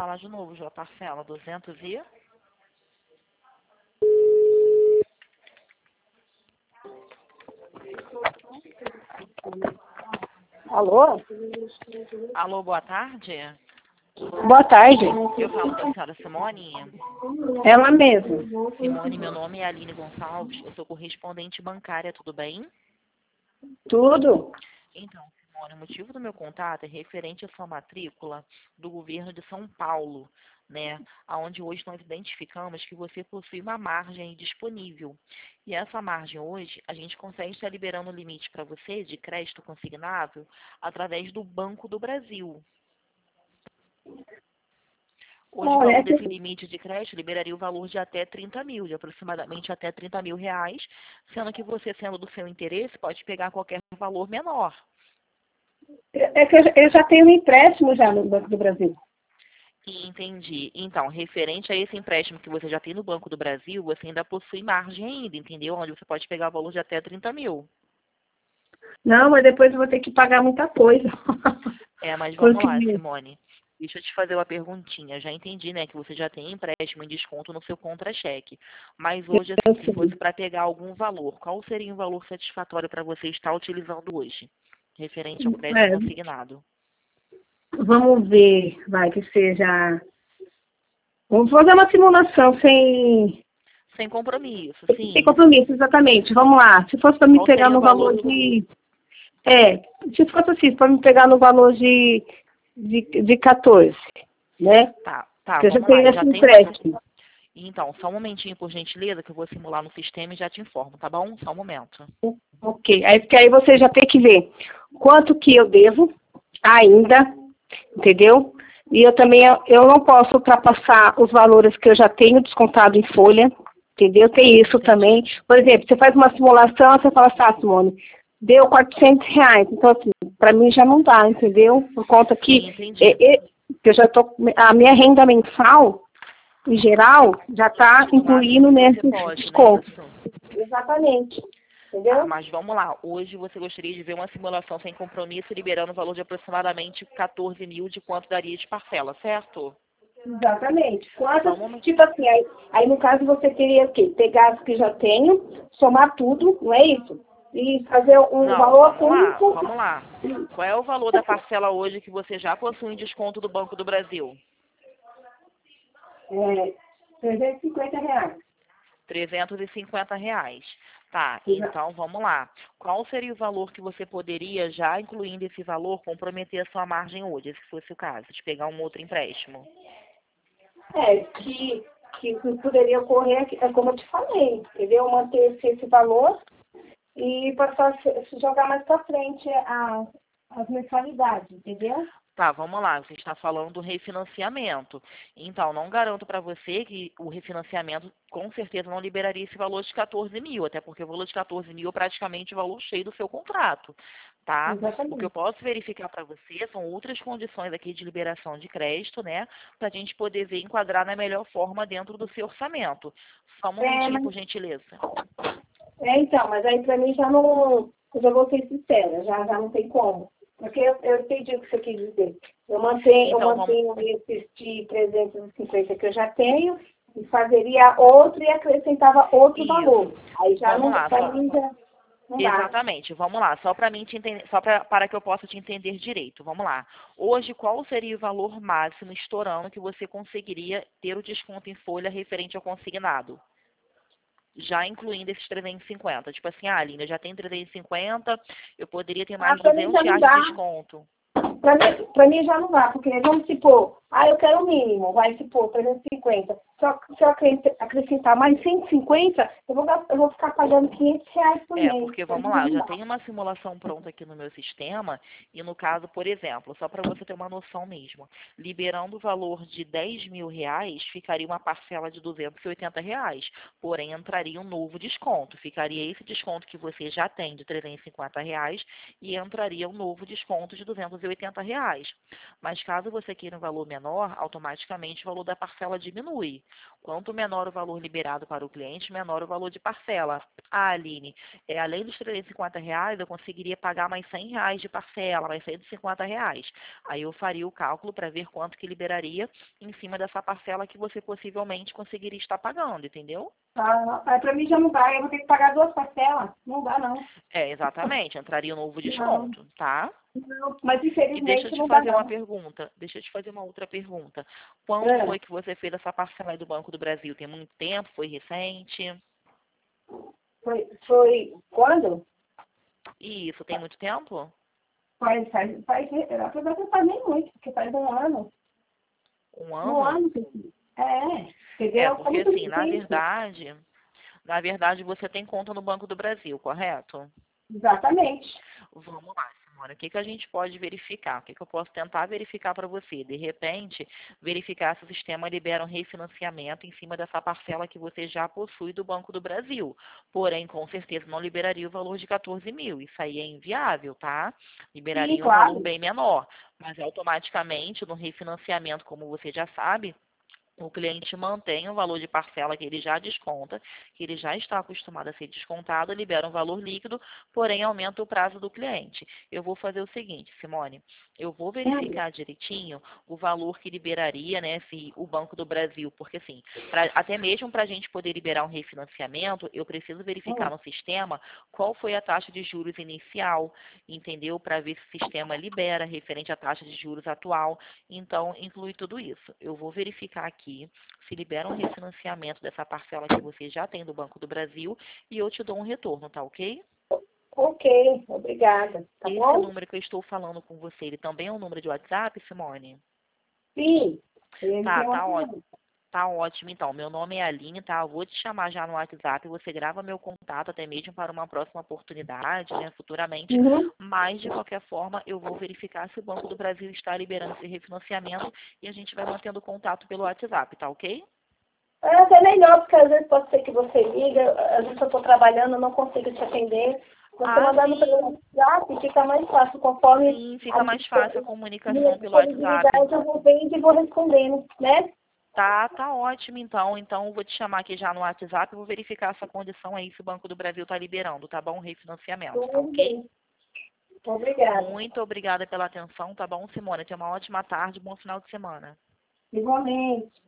falar de novo, já parcela 200 e... Alô? Alô, boa tarde. Boa tarde. Eu falo com a senhora Simone. Ela mesma. Simone, meu nome é Aline Gonçalves, eu sou correspondente bancária, tudo bem? Tudo? Então, Simone, o motivo do meu contato é referente à sua matrícula do governo de São Paulo, né? Onde hoje nós identificamos que você possui uma margem disponível. E essa margem hoje, a gente consegue estar liberando o limite para você de crédito consignável através do Banco do Brasil. Hoje, o valor desse limite de crédito liberaria o valor de até 30 mil, de aproximadamente até 30 mil reais, sendo que você, sendo do seu interesse, pode pegar qualquer valor menor. É que eu já tenho um empréstimo já no Banco do Brasil. Entendi. Então, referente a esse empréstimo que você já tem no Banco do Brasil, você ainda possui margem ainda, entendeu? Onde você pode pegar o valor de até 30 mil. Não, mas depois eu vou ter que pagar muita coisa. Mas vamos lá, Simone. Deixa eu te fazer uma perguntinha. Já entendi, né, que você já tem empréstimo em desconto no seu contra-cheque. Mas hoje, assim, se fosse para pegar algum valor, qual seria o valor satisfatório para você estar utilizando hoje, referente ao crédito consignado? Vamos ver, vai que seja... Vamos fazer uma simulação Sem compromisso, sim. Sem compromisso, exatamente. Vamos lá. Se fosse para me pegar no valor de... se fosse assim, para me pegar no valor de 14, né? Tá, eu já tenho esse empréstimo. Então, só um momentinho, por gentileza, que eu vou simular no sistema e já te informo, tá bom? Só um momento. Ok. Porque aí você já tem que ver quanto que eu devo ainda, entendeu? E eu também, eu não posso ultrapassar os valores que eu já tenho descontado em folha, entendeu? Tem isso também. Por exemplo, você faz uma simulação, você fala assim, Simone, deu R$ 400. Então, assim, para mim já não dá, entendeu? Por conta que eu já tô, a minha renda mensal, em geral, já está incluindo nesse desconto. Né? Exatamente. Entendeu? Mas vamos lá. Hoje você gostaria de ver uma simulação sem compromisso, liberando o valor de aproximadamente 14 mil, de quanto daria de parcela, certo? Exatamente. Tipo assim, aí no caso você teria o quê? Pegar as que já tenho, somar tudo, não é isso? E fazer um valor único. Vamos lá. Qual é o valor da parcela hoje que você já possui em desconto do Banco do Brasil? R$ 350. R$ 350. Tá, então vamos lá. Qual seria o valor que você poderia, já incluindo esse valor, comprometer a sua margem hoje, se fosse o caso, de pegar um outro empréstimo? Que poderia ocorrer, é como eu te falei, entendeu? Manter esse valor e passar, jogar mais para frente as mensalidades, entendeu? Tá, vamos lá. Você está falando do refinanciamento. Então, não garanto para você que o refinanciamento com certeza não liberaria esse valor de 14 mil, até porque o valor de 14 mil é praticamente o valor cheio do seu contrato, tá? Exatamente. O que eu posso verificar para você são outras condições aqui de liberação de crédito, né? Para a gente poder ver e enquadrar na melhor forma dentro do seu orçamento. Só um momentinho, por gentileza. Então, mas aí para mim já não, eu já vou ser sincera, já não tem como. Porque eu entendi o que você quis dizer. Eu mantenho esses de 350 que eu já tenho e fazeria outro e acrescentava outro valor. Aí já não dá. Exatamente, vamos lá, só para mim te entender, para que eu possa te entender direito. Vamos lá. Hoje, qual seria o valor máximo estourando que você conseguiria ter o desconto em folha referente ao consignado? Já incluindo esses 350. Tipo assim, Aline, eu já tenho 350, eu poderia ter mais de R$ 200 de desconto. Para mim já não dá, porque vamos supor, eu quero o mínimo, vai supor 350. Se eu acrescentar mais 150, eu vou ficar pagando R$ 500 por mês. Porque vamos lá, eu já tenho uma simulação pronta aqui no meu sistema, e no caso, por exemplo, só para você ter uma noção mesmo, liberando o valor de R$ 10 mil, ficaria uma parcela de R$ 280, porém entraria um novo desconto, ficaria esse desconto que você já tem de R$ 350 e entraria um novo desconto de R$ 280. R$360. Mas caso você queira um valor menor, automaticamente o valor da parcela diminui. Quanto menor o valor liberado para o cliente, menor o valor de parcela. Ah, Aline, além dos R$350, eu conseguiria pagar mais R$100 de parcela, mais R$150. Aí eu faria o cálculo para ver quanto que liberaria em cima dessa parcela que você possivelmente conseguiria estar pagando, entendeu? Aí para mim já não dá, eu vou ter que pagar 2 parcelas. Não dá, não. Exatamente, entraria um novo Não, desconto, tá? não, mas E deixa eu infelizmente te não dá, fazer uma não. pergunta, deixa eu te fazer uma outra pergunta. Quando É, foi que você fez essa parcela aí do Banco do Brasil? Tem muito tempo? Foi recente? foi quando? Isso, tem muito tempo? Faz nem muito, porque faz um ano. Um Um ano? ano, entendeu? Foi Porque muito assim, difícil. na verdade você tem conta no Banco do Brasil, correto? Exatamente. Vamos lá, Simone. O que que a gente pode verificar? O que que eu posso tentar verificar para você? De repente, verificar se o sistema libera um refinanciamento em cima dessa parcela que você já possui do Banco do Brasil. Porém, com certeza não liberaria o valor de 14 mil. Isso aí é inviável, tá? Sim, Liberaria um valor claro. bem menor. Mas automaticamente, no refinanciamento, como você já sabe, o cliente mantém o valor de parcela que ele já desconta, que ele já está acostumado a ser descontado, libera um valor líquido, porém aumenta o prazo do cliente. Eu vou fazer o seguinte, Simone, eu vou verificar direitinho o valor que liberaria, né, se o Banco do Brasil, porque assim, até mesmo para a gente poder liberar um refinanciamento, eu preciso verificar no sistema qual foi a taxa de juros inicial, entendeu? Para ver se o sistema libera referente à taxa de juros atual. Então, inclui tudo isso. Eu vou verificar aqui se libera um refinanciamento dessa parcela que você já tem do Banco do Brasil e eu te dou um retorno, tá ok? Ok, obrigada. Tá Esse bom? número que eu estou falando com você, ele também é um número de WhatsApp, Simone? Sim. Ele Tá, tem uma tá ótimo. semana. Tá ótimo, então. Meu nome é Aline, tá? Eu vou te chamar já no WhatsApp, você grava meu contato até mesmo para uma próxima oportunidade, né, futuramente. Uhum. Mas, de qualquer forma, eu vou verificar se o Banco do Brasil está liberando esse refinanciamento e a gente vai mantendo contato pelo WhatsApp, tá ok? É até melhor, porque às vezes pode ser que você liga, às vezes eu estou trabalhando, eu não consigo te atender. Você Ah, mandando pelo sim. WhatsApp, fica mais fácil, conforme Sim, a fica mais fácil a comunicação pelo WhatsApp. disponibilidade, eu vou vendo e vou respondendo, né? Tá ótimo então. Então, eu vou te chamar aqui já no WhatsApp e vou verificar essa condição aí, se o Banco do Brasil está liberando, tá bom? O refinanciamento, tá Tudo ok? bem. Obrigada. Muito obrigada pela atenção, tá bom, Simone? Tenha uma ótima tarde, bom final de semana. Igualmente.